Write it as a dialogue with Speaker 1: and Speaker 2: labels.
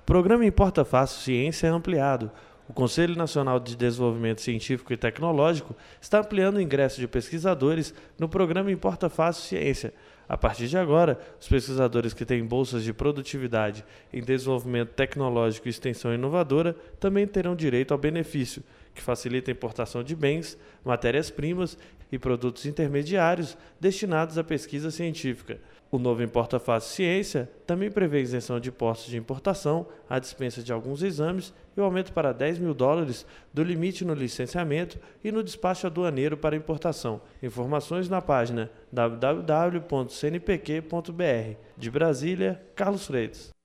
Speaker 1: programa Importa Fácil Ciência é ampliado. O Conselho Nacional de Desenvolvimento Científico e Tecnológico está ampliando o ingresso de pesquisadores no programa Importa Fácil Ciência. A partir de agora, os pesquisadores que têm bolsas de produtividade em desenvolvimento tecnológico e extensão inovadora também terão direito ao benefício, que facilita a importação de bens, matérias-primas e produtos intermediários destinados à pesquisa científica. O novo Importa Fácil Ciência também prevê isenção de impostos de importação, a dispensa de alguns exames e o aumento para $10 mil do limite no licenciamento e no despacho aduaneiro para importação. Informações na página www.cnpq.br. De Brasília, Carlos Freitas.